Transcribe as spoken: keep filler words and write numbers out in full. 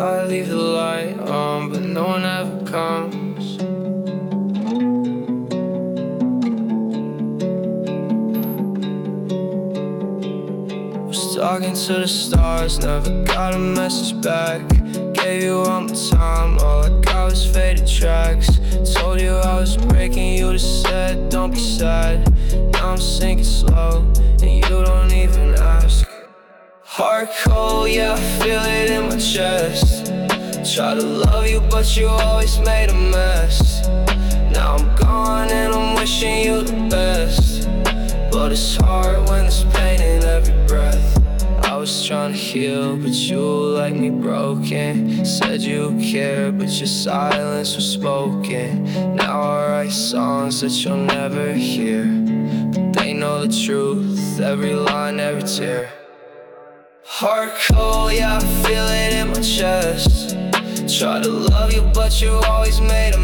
I leave the light on, but no one ever comes. Was talking to the stars, never got a message back. Gave you all my time, all I got was faded tracks. Told you I was breaking, you just said don't be sad. Now I'm sinking slow, and you don't even ask. Heart cold, yeah, I feel it in my chest. Try to love you, but you always made a mess. Now I'm gone and I'm wishing you the best, but it's hard when there's pain in every breath. I was trying to heal, but you like me broken. Said you cared, but your silence was spoken. Now I write songs that you'll never hear, but they know the truth, every line, every tear. Heart cold, yeah, I feel it in my chest. Try to love you, but you always made a